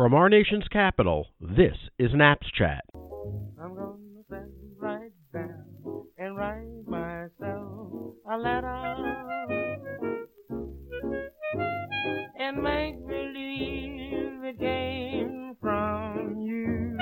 From our nation's capital, this is Naps Chat. I'm gonna sit right down and write myself a letter and make believe it came from you.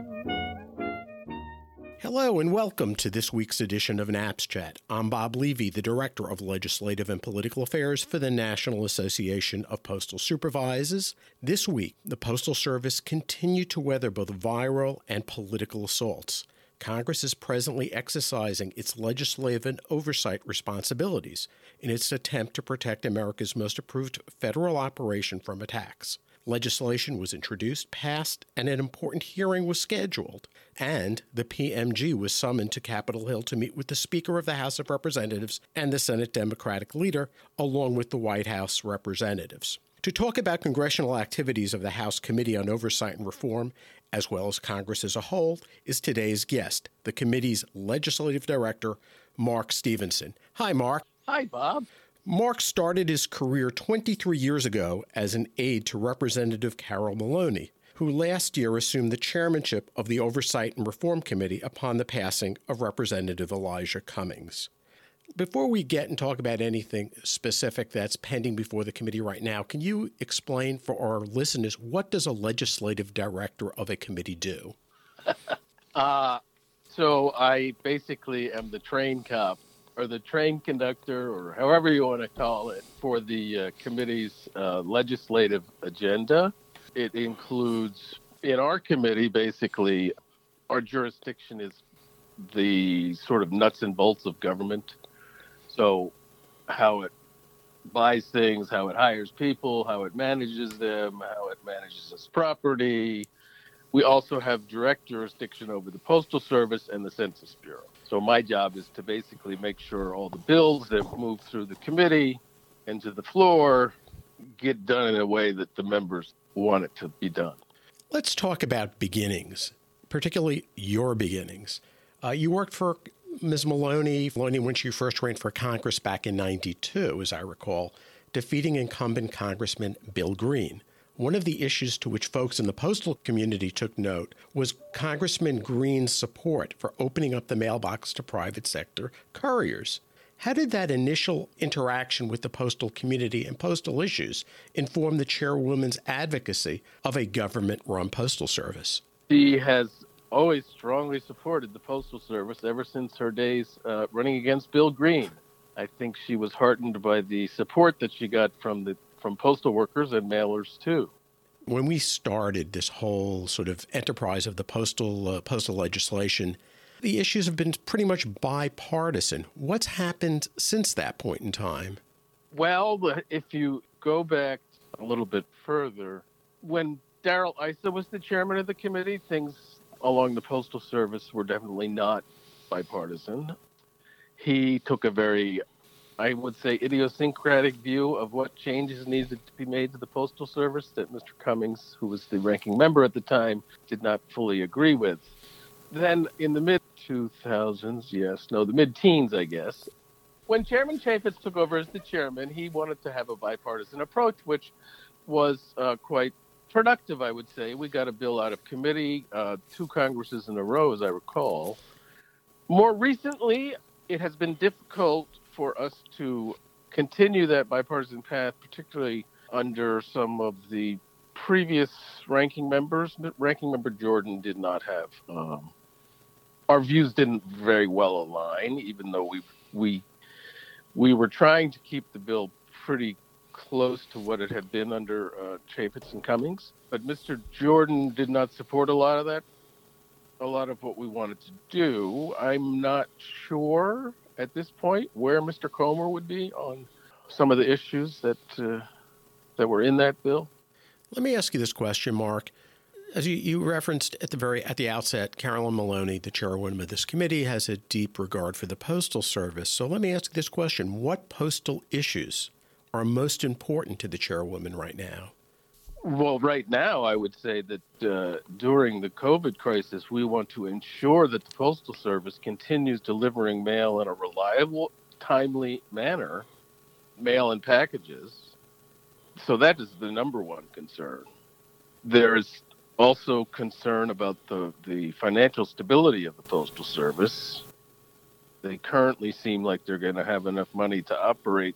Hello and welcome to this week's edition of Naps Chat. I'm Bob Levy, the Director of Legislative and Political Affairs for the National Association of Postal Supervisors. This week, the Postal Service continued to weather both viral and political assaults. Congress is presently exercising its legislative and oversight responsibilities in its attempt to protect America's most approved federal operation from attacks. Legislation was introduced, passed, and an important hearing was scheduled. And the PMG was summoned to Capitol Hill to meet with the Speaker of the House of Representatives and the Senate Democratic leader, along with the White House representatives. To talk about congressional activities of the House Committee on Oversight and Reform, as well as Congress as a whole, is today's guest, the committee's legislative director, Mark Stevenson. Hi, Mark. Hi, Bob. Mark started his career 23 years ago as an aide to Representative Carol Maloney, who last year assumed the chairmanship of the Oversight and Reform Committee upon the passing of Representative Elijah Cummings. Before we get and talk about anything specific that's pending before the committee right now, can you explain for our listeners, what does a legislative director of a committee do? So I basically am the train cop, or the train conductor, or however you want to call it, for the committee's legislative agenda. It includes, in our committee, basically, our jurisdiction is the sort of nuts and bolts of government. So how it buys things, how it hires people, how it manages them, how it manages its property. We also have direct jurisdiction over the Postal Service and the Census Bureau. So my job is to basically make sure all the bills that move through the committee and to the floor get done in a way that the members want it to be done. Let's talk about beginnings, particularly your beginnings. You worked for Ms. Maloney when she first ran for Congress back in '92, as I recall, defeating incumbent Congressman Bill Green. One of the issues to which folks in the postal community took note was Congressman Green's support for opening up the mailbox to private sector couriers. How did that initial interaction with the postal community and postal issues inform the chairwoman's advocacy of a government-run postal service? She has always strongly supported the Postal Service ever since her days running against Bill Green. I think she was heartened by the support that she got from postal workers and mailers, too. When we started this whole sort of enterprise of the postal legislation, the issues have been pretty much bipartisan. What's happened since that point in time? Well, if you go back a little bit further, when Darrell Issa was the chairman of the committee, things along the Postal Service were definitely not bipartisan. He took a very, I would say, idiosyncratic view of what changes needed to be made to the Postal Service that Mr. Cummings, who was the ranking member at the time, did not fully agree with. Then in the mid-2000s, the mid-teens, I guess, when Chairman Chaffetz took over as the chairman, he wanted to have a bipartisan approach, which was quite productive, I would say. We got a bill out of committee 2 Congresses in a row, as I recall. More recently, it has been difficult for us to continue that bipartisan path, particularly under some of the previous ranking members. Ranking Member Jordan did not have, our views didn't very well align, even though we were trying to keep the bill pretty close to what it had been under Chaffetz and Cummings. But Mr. Jordan did not support a lot of what we wanted to do. I'm not sure at this point where Mr. Comer would be on some of the issues that were in that bill. Let me ask you this question, Mark. As you referenced at the outset, Carolyn Maloney, the chairwoman of this committee, has a deep regard for the Postal Service. So let me ask you this question. What postal issues are most important to the chairwoman right now? Well, right now, I would say that during the COVID crisis, we want to ensure that the Postal Service continues delivering mail in a reliable, timely manner, mail and packages. So that is the number one concern. There's also concern about the financial stability of the Postal Service. They currently seem like they're going to have enough money to operate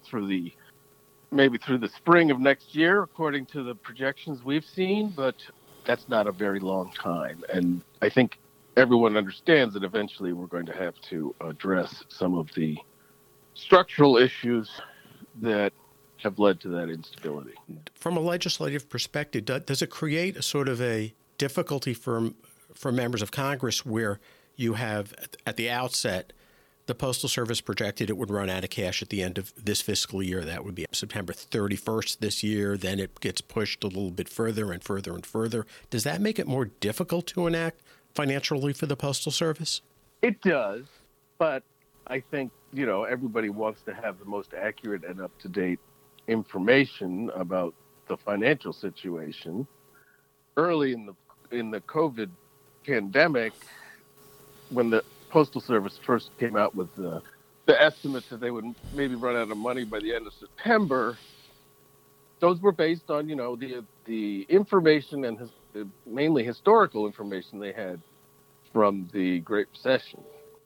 maybe through the spring of next year, according to the projections we've seen, but that's not a very long time. And I think everyone understands that eventually we're going to have to address some of the structural issues that have led to that instability. From a legislative perspective, does it create a sort of a difficulty for members of Congress where you have, at the outset, the Postal Service projected it would run out of cash at the end of this fiscal year? That would be September 31st this year. Then it gets pushed a little bit further and further and further. Does that make it more difficult to enact financial relief for the Postal Service? It does, but I think, everybody wants to have the most accurate and up-to-date information about the financial situation. Early in the COVID pandemic, when the Postal Service first came out with the estimates that they would maybe run out of money by the end of September, those were based on, the information and mainly historical information they had from the Great Recession.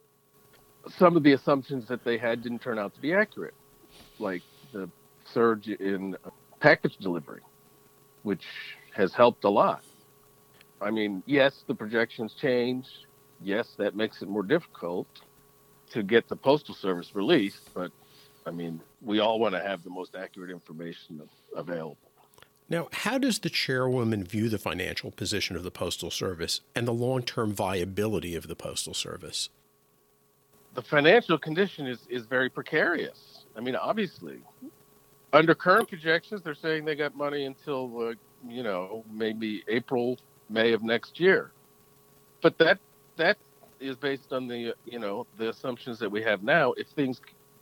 Some of the assumptions that they had didn't turn out to be accurate, like the surge in package delivery, which has helped a lot. I mean, yes, the projections changed. Yes, that makes it more difficult to get the Postal Service released, but, we all want to have the most accurate information available. Now, how does the chairwoman view the financial position of the Postal Service and the long-term viability of the Postal Service? The financial condition is very precarious. Obviously, under current projections, they're saying they got money until, maybe April, May of next year. But that is based on the assumptions that we have now. If things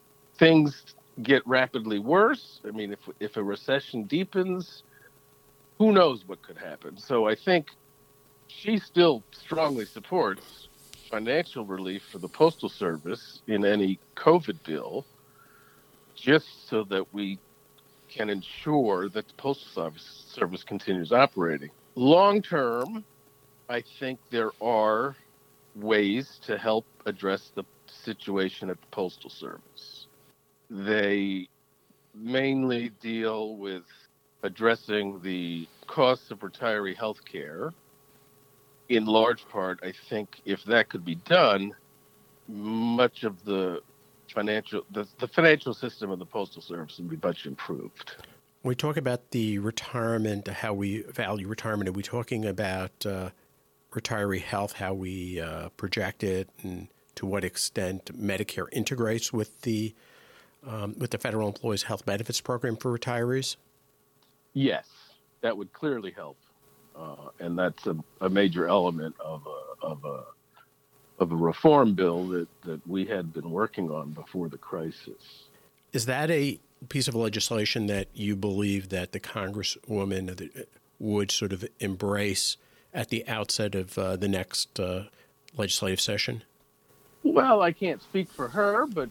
get rapidly worse, if a recession deepens, who knows what could happen? So I think she still strongly supports financial relief for the Postal Service in any COVID bill, just so that we can ensure that the Postal Service continues operating. Long term, I think there are ways to help address the situation at the Postal Service. They mainly deal with addressing the costs of retiree health care. In large part, I think if that could be done, much of the financial system of the Postal Service would be much improved. When we talk about the retirement, how we value retirement, are we talking about retiree health, how we project it, and to what extent Medicare integrates with the Federal Employees Health Benefits Program for retirees? Yes, that would clearly help, and that's a major element of a reform bill that we had been working on before the crisis. Is that a piece of legislation that you believe that the Congresswoman would sort of embrace at the outset of the next legislative session? Well, I can't speak for her, but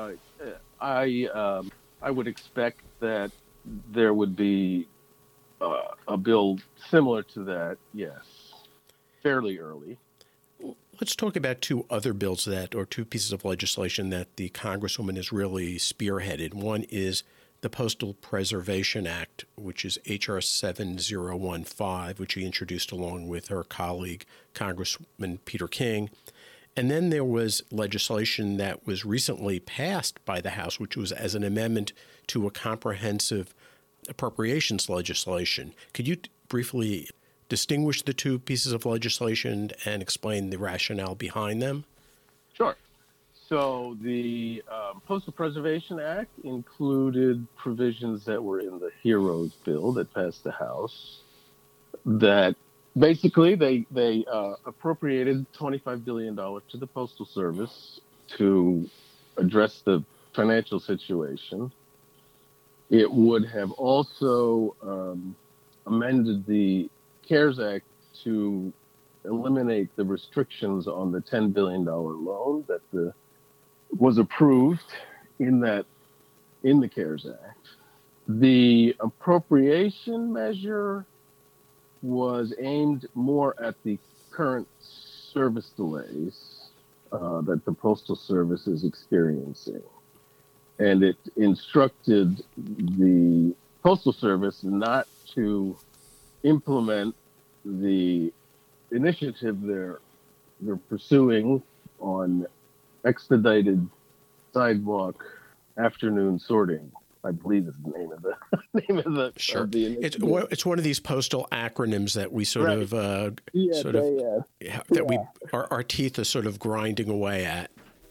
I would expect that there would be a bill similar to that, yes, fairly early. Let's talk about two other bills or two pieces of legislation that the Congresswoman has really spearheaded. One is the Postal Preservation Act, which is H.R. 7015, which she introduced along with her colleague, Congressman Peter King. And then there was legislation that was recently passed by the House, which was as an amendment to a comprehensive appropriations legislation. Could you briefly distinguish the two pieces of legislation and explain the rationale behind them? Sure. So the Postal Preservation Act included provisions that were in the HEROES bill that passed the House that basically they appropriated $25 billion to the Postal Service to address the financial situation. It would have also amended the CARES Act to eliminate the restrictions on the $10 billion loan that was approved in the CARES Act. The appropriation measure was aimed more at the current service delays that the Postal Service is experiencing. And it instructed the Postal Service not to implement the initiative they're pursuing on expedited sidewalk afternoon sorting. I believe is the name of the Sure. of the initiative. It's one of these postal acronyms that we sort Right. of that we our teeth are sort of grinding away at.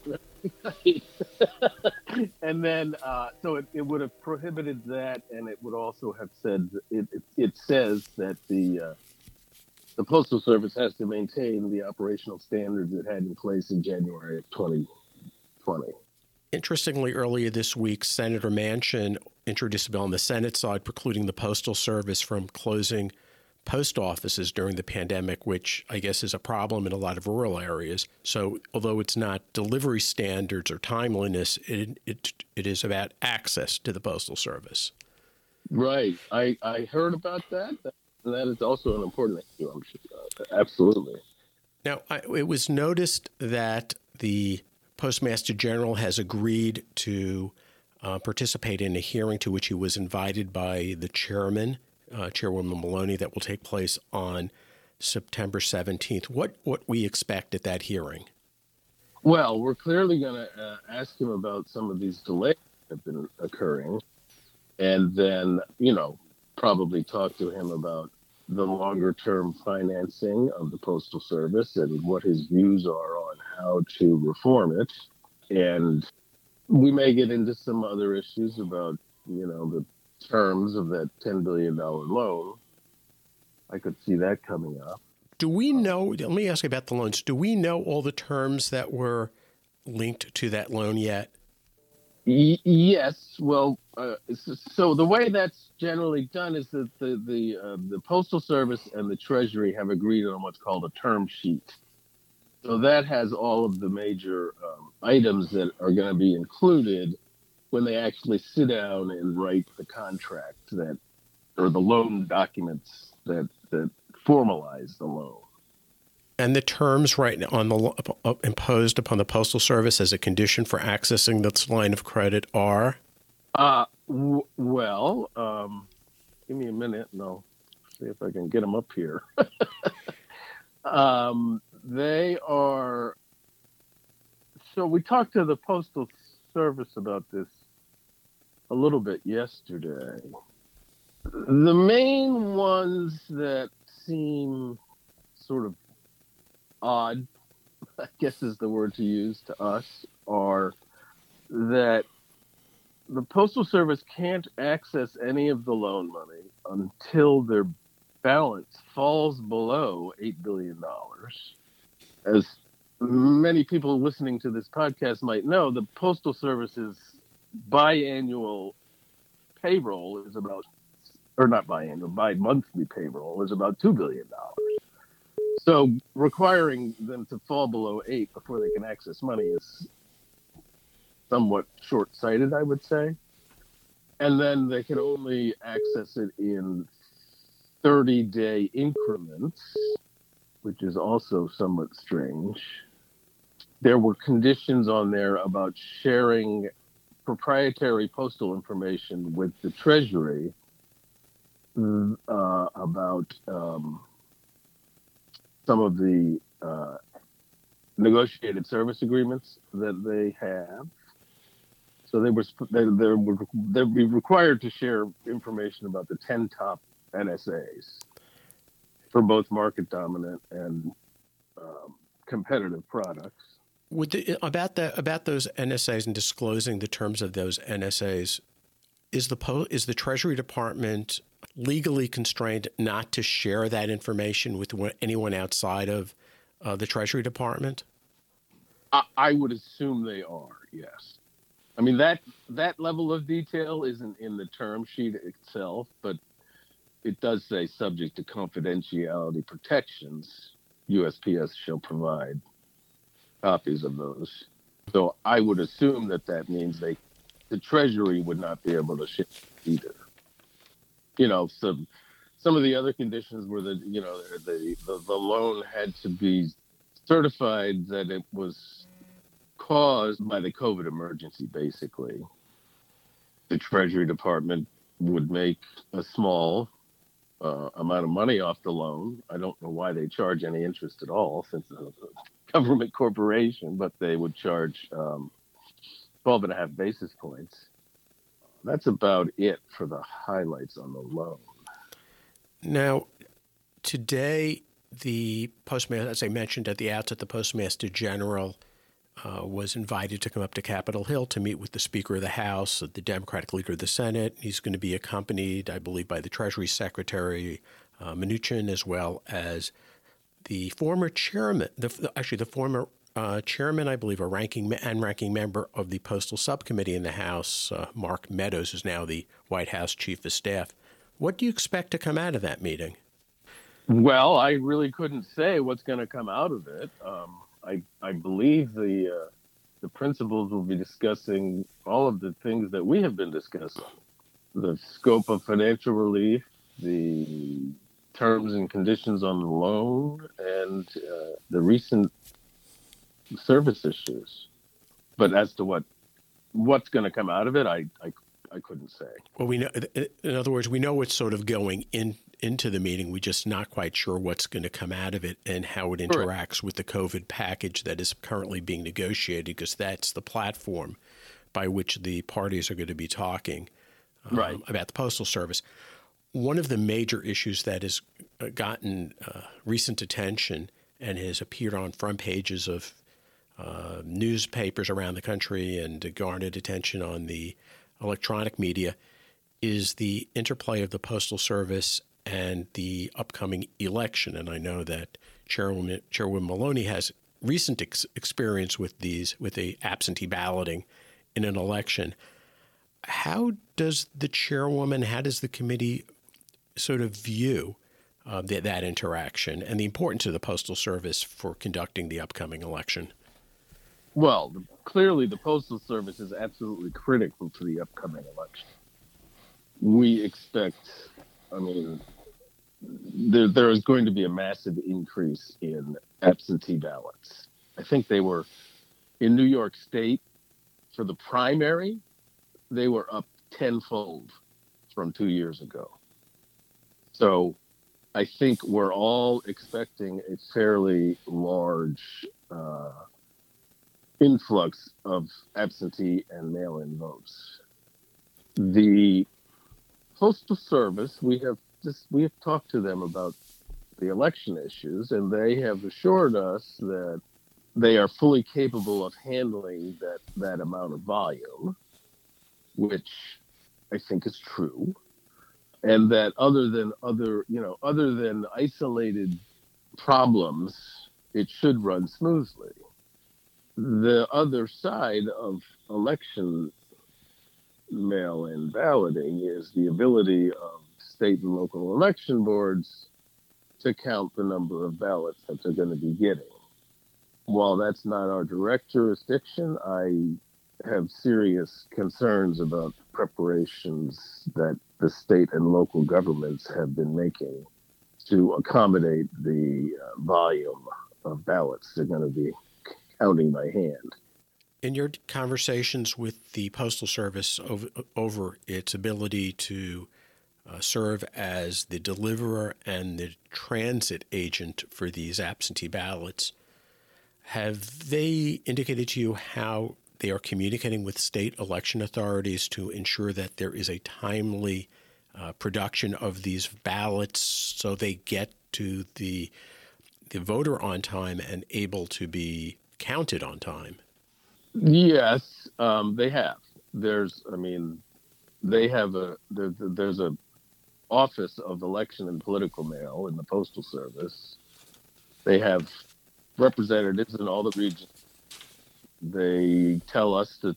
And then, so it would have prohibited that, and it would also have said it says that the Postal Service has to maintain the operational standards it had in place in January of 2020. Interestingly, earlier this week, Senator Manchin introduced a bill on the Senate side precluding the Postal Service from closing post offices during the pandemic, which I guess is a problem in a lot of rural areas. So although it's not delivery standards or timeliness, it is about access to the Postal Service. Right. I heard about that. That is also an important issue, I'm sure. Absolutely. Now, it was noticed that the Postmaster General has agreed to participate in a hearing to which he was invited by the chairman, Chairwoman Maloney, that will take place on September 17th. What we expect at that hearing? Well, we're clearly going to ask him about some of these delays that have been occurring, and then, probably talk to him about the longer-term financing of the Postal Service and what his views are on how to reform it. And we may get into some other issues about, the terms of that $10 billion loan. I could see that coming up. Do we know, let me ask you about the loans. Do we know all the terms that were linked to that loan yet? Yes. Well, so the way that's generally done is that the Postal Service and the Treasury have agreed on what's called a term sheet. So that has all of the major items that are going to be included when they actually sit down and write the contract or the loan documents that formalize the loan. And the terms imposed upon the Postal Service as a condition for accessing this line of credit are? Well, give me a minute and I'll see if I can get them up here. They are, so we talked to the Postal Service about this a little bit yesterday. The main ones that seem sort of odd, I guess is the word to use to us, are that the Postal Service can't access any of the loan money until their balance falls below $8 billion. As many people listening to this podcast might know, the Postal Service's biannual payroll is about, or not biannual, bi-monthly payroll is about $2 billion. So requiring them to fall below 8 before they can access money is somewhat short-sighted, I would say. And then they can only access it in 30-day increments, which is also somewhat strange. There were conditions on there about sharing proprietary postal information with the Treasury about some of the negotiated service agreements that they have. So they'd be required to share information about the 10 top NSAs for both market dominant and competitive products. About those NSAs and disclosing the terms of those NSAs, is the Treasury Department legally constrained not to share that information with anyone outside of the Treasury Department? I would assume they are, yes. I mean, that level of detail isn't in the term sheet itself, but it does say subject to confidentiality protections, USPS shall provide copies of those. So I would assume that means the Treasury would not be able to share either. some of the other conditions were that, the loan had to be certified that it was caused by the COVID emergency, basically. The Treasury Department would make a small amount of money off the loan. I don't know why they charge any interest at all, since it's a government corporation, but they would charge 12.5 basis points. That's about it for the highlights on the loan. Now, today, the Postmaster, as I mentioned at the outset, the Postmaster General was invited to come up to Capitol Hill to meet with the Speaker of the House, the Democratic Leader of the Senate. He's going to be accompanied, I believe, by the Treasury Secretary, Mnuchin, as well as the former chairman, the former chairman, I believe, a ranking member of the Postal Subcommittee in the House, Mark Meadows, who's now the White House Chief of Staff. What do you expect to come out of that meeting? Well, I really couldn't say what's going to come out of it. I believe the principals will be discussing all of the things that we have been discussing: the scope of financial relief, the terms and conditions on the loan, and the recent service issues. But as to what's going to come out of it, I couldn't say. Well, we know. In other words, we know what's sort of going into the meeting. We're just not quite sure what's going to come out of it and how it interacts with the COVID package that is currently being negotiated, because that's the platform by which the parties are going to be talking about the Postal Service. One of the major issues that has gotten recent attention and has appeared on front pages of newspapers around the country and garnered attention on the electronic media is the interplay of the Postal Service and the upcoming election. And I know that Chairwoman Maloney has recent experience with the absentee balloting in an election. How does the chairwoman, how does the committee sort of view that interaction and the importance of the Postal Service for conducting the upcoming election? Well, clearly the Postal Service is absolutely critical to the upcoming election. We expect, there is going to be a massive increase in absentee ballots. I think they were, in New York State, for the primary, they were up tenfold from 2 years ago. So I think we're all expecting a fairly large influx of absentee and mail-in votes. The Postal Service, we have talked to them about the election issues, and they have assured us that they are fully capable of handling that amount of volume, which I think is true, and that other than isolated problems, it should run smoothly. The other side of election mail-in balloting is the ability of state and local election boards to count the number of ballots that they're going to be getting. While that's not our direct jurisdiction, I have serious concerns about preparations that the state and local governments have been making to accommodate the volume of ballots they're going to be counting by hand. In your conversations with the Postal Service over its ability to serve as the deliverer and the transit agent for these absentee ballots, have they indicated to you how they are communicating with state election authorities to ensure that there is a timely production of these ballots so they get to the voter on time and able to be counted on time? Yes, they have. There's a Office of Election and Political Mail in the Postal Service. They have representatives in all the regions. They tell us that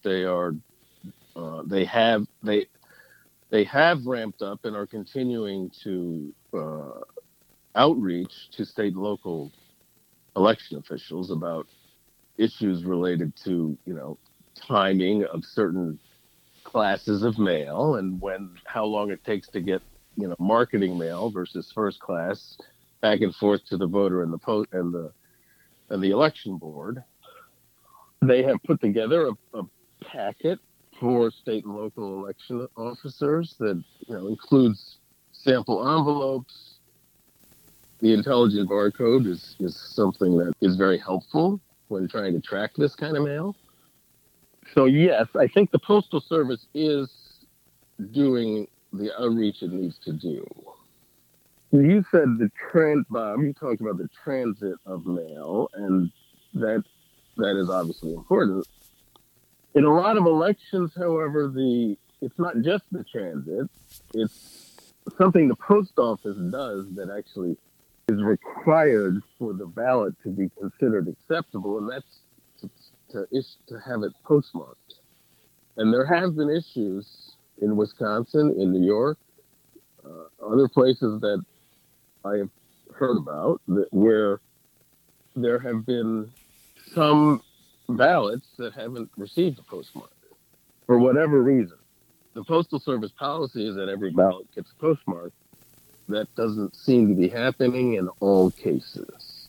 they have ramped up and are continuing to outreach to state and local election officials about issues related to, timing of certain classes of mail and how long it takes to get marketing mail versus first class, back and forth to the voter and the post and the election board. They have put together a packet for state and local election officers that includes sample envelopes. The intelligent barcode is something that is very helpful when trying to track this kind of mail. So yes, I think the Postal Service is doing the outreach it needs to do. You said Bob, you talked about the transit of mail, and that is obviously important. In a lot of elections, however, it's not just the transit, it's something the post office does that actually is required for the ballot to be considered acceptable, and that's to have it postmarked. And there have been issues in Wisconsin, in New York, other places that I have heard about where there have been some ballots that haven't received a postmark for whatever reason. The Postal Service policy is that every ballot gets a postmark. That doesn't seem to be happening in all cases.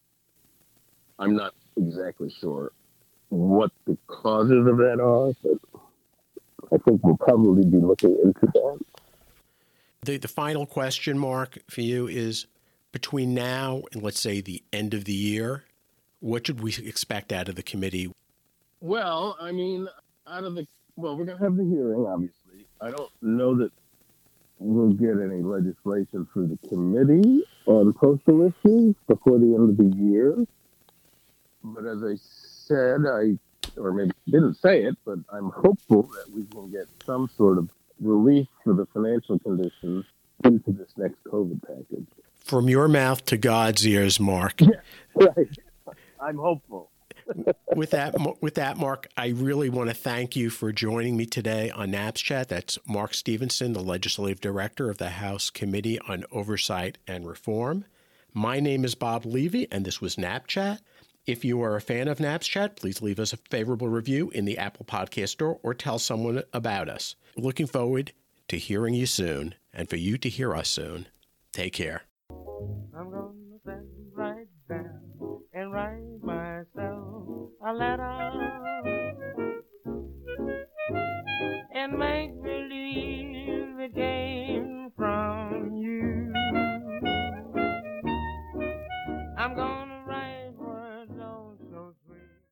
I'm not exactly sure what the causes of that are, but I think we'll probably be looking into that. The final question, Mark, for you is, between now and, let's say, the end of the year, what should we expect out of the committee? Well, I mean, we're going to have the hearing, obviously. I don't know that we'll get any legislation through the committee on postal issues before the end of the year. But as I said, or maybe didn't say it, but I'm hopeful that we can get some sort of relief for the financial conditions into this next COVID package. From your mouth to God's ears, Mark. Yeah, right. I'm hopeful. With that, Mark, I really want to thank you for joining me today on Naps Chat. That's Mark Stevenson, the Legislative Director of the House Committee on Oversight and Reform. My name is Bob Levy, and this was Naps Chat. If you are a fan of Naps Chat, please leave us a favorable review in the Apple Podcast Store or tell someone about us. Looking forward to hearing you soon, and for you to hear us soon. Take care. I'm gonna send right down and write myself a letter and make